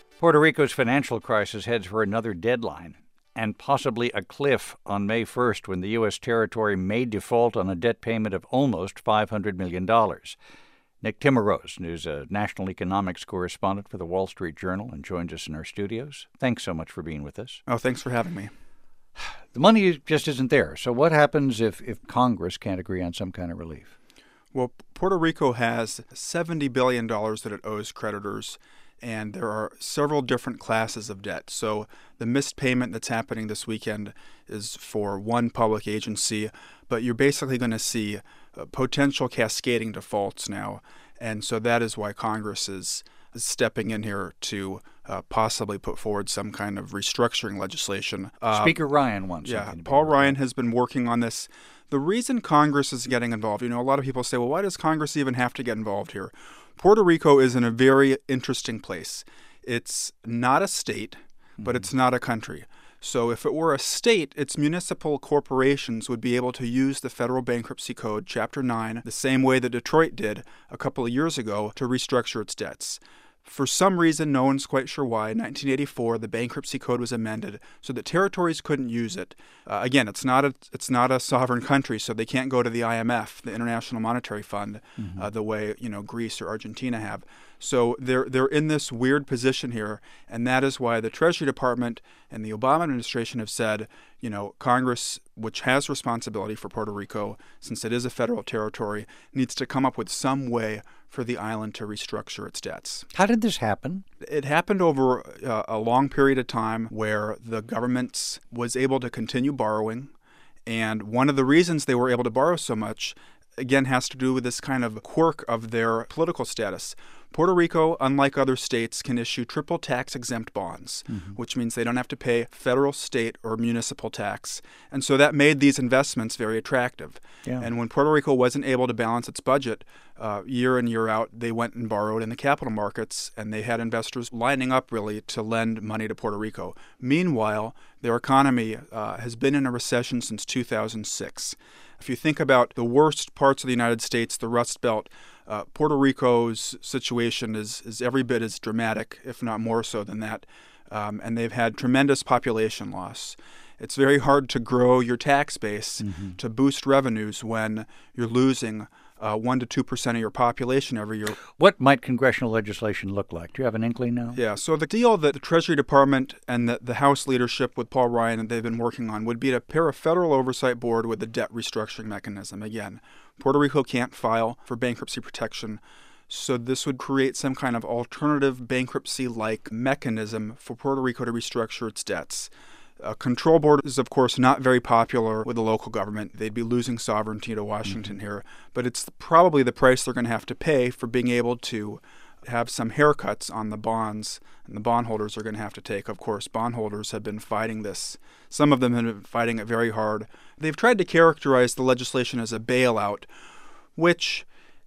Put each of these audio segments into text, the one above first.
Puerto Rico's financial crisis heads for another deadline and possibly a cliff on May 1st when the U.S. territory may default on a debt payment of almost $500 million. Nick Timiraos, who's a national economics correspondent for the Wall Street Journal and joins us in our studios. Thanks so much for being with us. Oh, thanks for having me. The money just isn't there. So what happens if Congress can't agree on some kind of relief? Well, Puerto Rico has $70 billion that it owes creditors, and there are several different classes of debt. So the missed payment that's happening this weekend is for one public agency, but you're basically going to see potential cascading defaults now. And so that is why Congress is stepping in here to possibly put forward some kind of restructuring legislation. Speaker Ryan wants something. Yeah, Paul Ryan has been working on this. The reason Congress is getting involved, a lot of people say, well, why does Congress even have to get involved here? Puerto Rico is in a very interesting place. It's not a state, but it's not a country. So if it were a state, its municipal corporations would be able to use the Federal Bankruptcy Code, Chapter 9, the same way that Detroit did a couple of years ago to restructure its debts. For some reason, no one's quite sure why, in 1984, the Bankruptcy Code was amended so that territories couldn't use it. Again, it's not a sovereign country, so they can't go to the IMF, the International Monetary Fund, the way Greece or Argentina have. So they're in this weird position here, and that is why the Treasury Department and the Obama administration have said, Congress, which has responsibility for Puerto Rico, since it is a federal territory, needs to come up with some way for the island to restructure its debts. How did this happen? It happened over a long period of time where the government was able to continue borrowing, and one of the reasons they were able to borrow so much, again, has to do with this kind of quirk of their political status. Puerto Rico, unlike other states, can issue triple tax-exempt bonds, which means they don't have to pay federal, state, or municipal tax. And so that made these investments very attractive. Yeah. And when Puerto Rico wasn't able to balance its budget year in, year out, they went and borrowed in the capital markets, and they had investors lining up, really, to lend money to Puerto Rico. Meanwhile, their economy has been in a recession since 2006. If you think about the worst parts of the United States, the Rust Belt, Puerto Rico's situation is every bit as dramatic, if not more so than that, and they've had tremendous population loss. It's very hard to grow your tax base to boost revenues when you're losing 1 to 2% of your population every year. What might congressional legislation look like? Do you have an inkling now? Yeah, so the deal that the Treasury Department and the House leadership with Paul Ryan and they've been working on would be to pair a federal oversight board with a debt restructuring mechanism. Again, Puerto Rico can't file for bankruptcy protection, so this would create some kind of alternative bankruptcy-like mechanism for Puerto Rico to restructure its debts. A control board is, of course, not very popular with the local government. They'd be losing sovereignty to Washington here. But it's probably the price they're going to have to pay for being able to have some haircuts on the bonds, and the bondholders are going to have to take. Of course, bondholders have been fighting this. Some of them have been fighting it very hard. They've tried to characterize the legislation as a bailout, which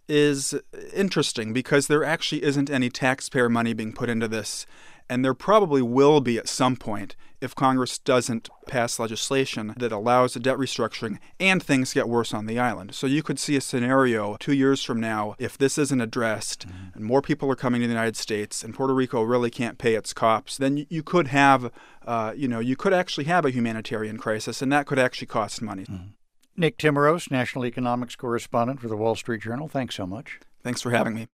is interesting because there actually isn't any taxpayer money being put into this. And there probably will be at some point if Congress doesn't pass legislation that allows a debt restructuring and things get worse on the island. So you could see a scenario 2 years from now, if this isn't addressed and more people are coming to the United States and Puerto Rico really can't pay its cops, then you could have, you could actually have a humanitarian crisis, and that could actually cost money. Nick Timiraos, national economics correspondent for the Wall Street Journal. Thanks so much. Thanks for having me.